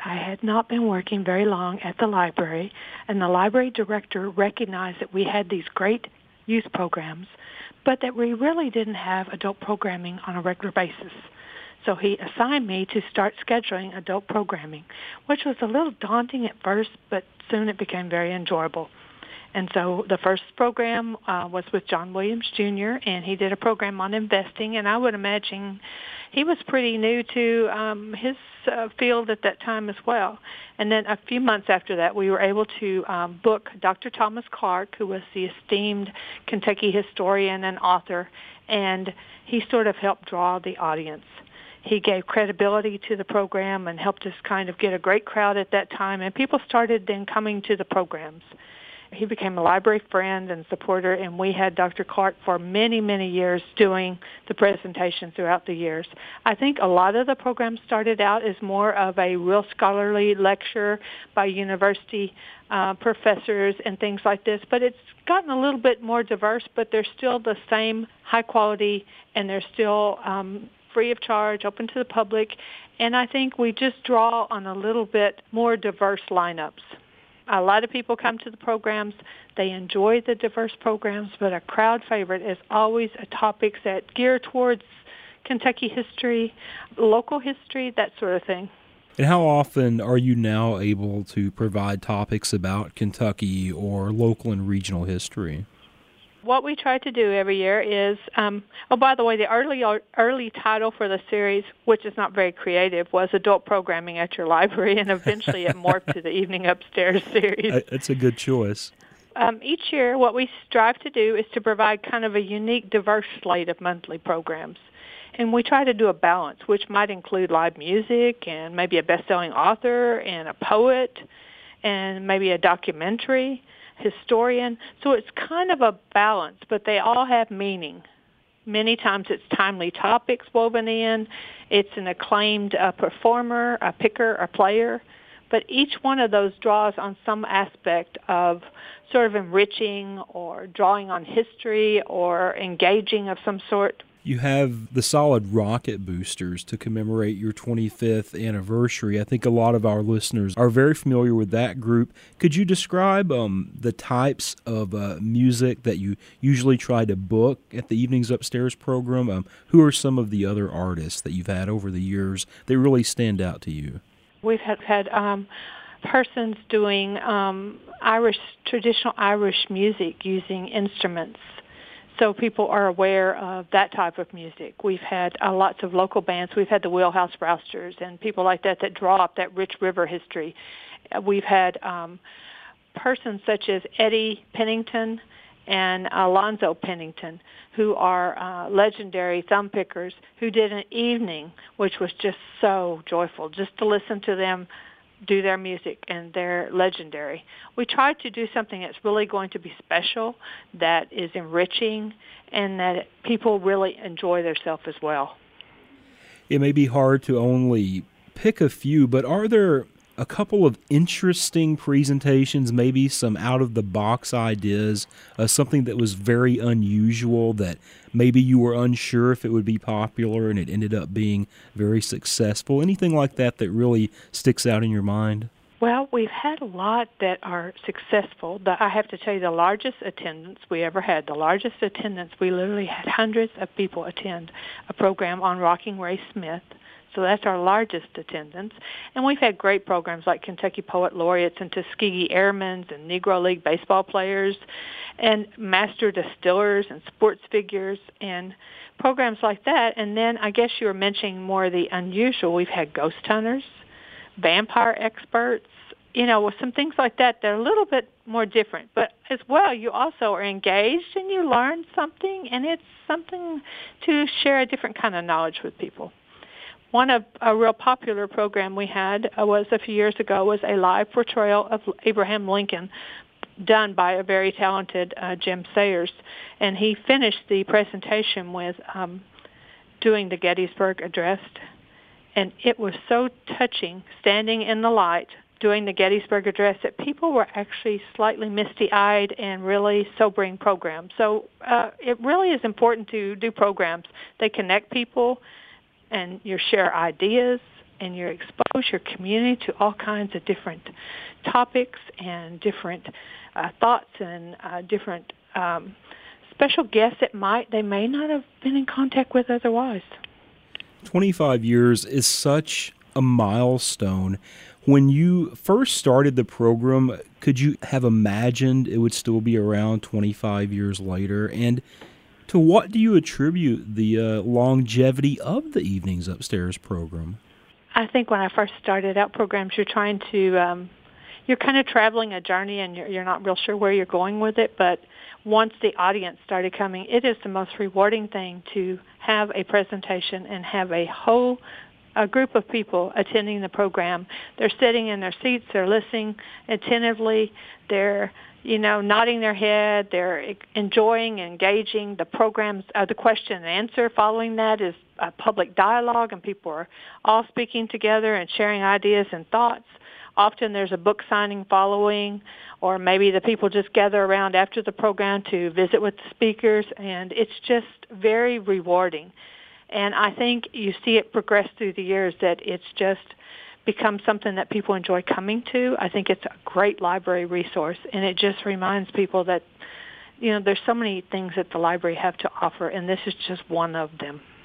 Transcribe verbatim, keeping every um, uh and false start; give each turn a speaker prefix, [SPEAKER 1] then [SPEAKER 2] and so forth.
[SPEAKER 1] I had not been working very long at the library, and the library director recognized that we had these great youth programs, but that we really didn't have adult programming on a regular basis. So he assigned me to start scheduling adult programming, which was a little daunting at first, but soon it became very enjoyable. And so the first program uh, was with John Williams, Junior, and he did a program on investing, and I would imagine he was pretty new to um, his uh, field at that time as well. And then a few months after that, we were able to um, book Doctor Thomas Clark, who was the esteemed Kentucky historian and author, and he sort of helped draw the audience. He gave credibility to the program and helped us kind of get a great crowd at that time, and people started then coming to the programs. He became a library friend and supporter, and we had Doctor Clark for many, many years doing the presentation throughout the years. I think a lot of the programs started out as more of a real scholarly lecture by university uh, professors and things like this, but it's gotten a little bit more diverse, but they're still the same high quality, and they're still um, free of charge, open to the public, and I think we just draw on a little bit more diverse lineups. A lot of people come to the programs. They enjoy the diverse programs, but a crowd favorite is always a topics that gear towards Kentucky history, local history, that sort of thing.
[SPEAKER 2] And how often are you now able to provide topics about Kentucky or local and regional history?
[SPEAKER 1] What we try to do every year is, um, oh, by the way, the early early title for the series, which is not very creative, was Adult Programming at Your Library, and eventually it morphed to the Evening Upstairs series.
[SPEAKER 2] It's a good choice.
[SPEAKER 1] Um, each year, what we strive to do is to provide kind of a unique, diverse slate of monthly programs. And we try to do a balance, which might include live music and maybe a best-selling author and a poet and maybe a documentary historian. So it's kind of a balance, but they all have meaning. Many times it's timely topics woven in. It's an acclaimed uh, performer, a picker, a player. But each one of those draws on some aspect of sort of enriching or drawing on history or engaging of some sort.
[SPEAKER 2] You have the solid rocket boosters to commemorate your twenty-fifth anniversary. I think a lot of our listeners are very familiar with that group. Could you describe um, the types of uh, music that you usually try to book at the Evenings Upstairs program? Um, who are some of the other artists that you've had over the years that really stand out to you?
[SPEAKER 1] We've had, had um, persons doing um, Irish, traditional Irish music using instruments. So people are aware of that type of music. We've had uh, lots of local bands. We've had the Wheelhouse Rousters and people like that that draw up that rich river history. Uh, we've had um, persons such as Eddie Pennington and Alonzo Pennington, who are uh, legendary thumb pickers, who did an evening, which was just so joyful, just to listen to them do their music, and they're legendary. We try to do something that's really going to be special, that is enriching, and that people really enjoy themselves as well.
[SPEAKER 2] It may be hard to only pick a few, but are there a couple of interesting presentations, maybe some out-of-the-box ideas, uh, something that was very unusual that maybe you were unsure if it would be popular and it ended up being very successful? Anything like that that really sticks out in your mind?
[SPEAKER 1] Well, we've had a lot that are successful. The, I have to tell you, the largest attendance we ever had, the largest attendance, we literally had hundreds of people attend a program on Rocking Ray Smith. So that's our largest attendance. And we've had great programs like Kentucky Poet Laureates and Tuskegee Airmen and Negro League baseball players and master distillers and sports figures and programs like that. And then I guess you were mentioning more of the unusual. We've had ghost hunters, vampire experts, you know, with some things like that. They're a little bit more different. But as well, you also are engaged and you learn something, and it's something to share a different kind of knowledge with people. One of a real popular program we had uh, was a few years ago was a live portrayal of Abraham Lincoln done by a very talented uh, Jim Sayers. And he finished the presentation with um, doing the Gettysburg Address. And it was so touching, standing in the light, doing the Gettysburg Address, that people were actually slightly misty-eyed and really sobering programs. So uh, it really is important to do programs. They connect people, and you share ideas, and you expose your community to all kinds of different topics and different uh, thoughts and uh, different um, special guests that might they may not have been in contact with otherwise.
[SPEAKER 2] twenty-five years is such a milestone. When you first started the program, could you have imagined it would still be around twenty-five years later? And to what do you attribute the uh, longevity of the Evenings Upstairs program?
[SPEAKER 1] I think when I first started out programs, you're trying to, um, you're kind of traveling a journey and you're, you're not real sure where you're going with it. But once the audience started coming, it is the most rewarding thing to have a presentation and have a whole a group of people attending the program. They're sitting in their seats, they're listening attentively, they're, you know, nodding their head, they're enjoying, engaging. The programs, uh, the question and answer following that is a public dialogue, and people are all speaking together and sharing ideas and thoughts. Often there's a book signing following, or maybe the people just gather around after the program to visit with the speakers, and it's just very rewarding. And I think you see it progress through the years, that it's just become something that people enjoy coming to. I think it's a great library resource, and it just reminds people that, you know, there's so many things that the library have to offer, and this is just one of them.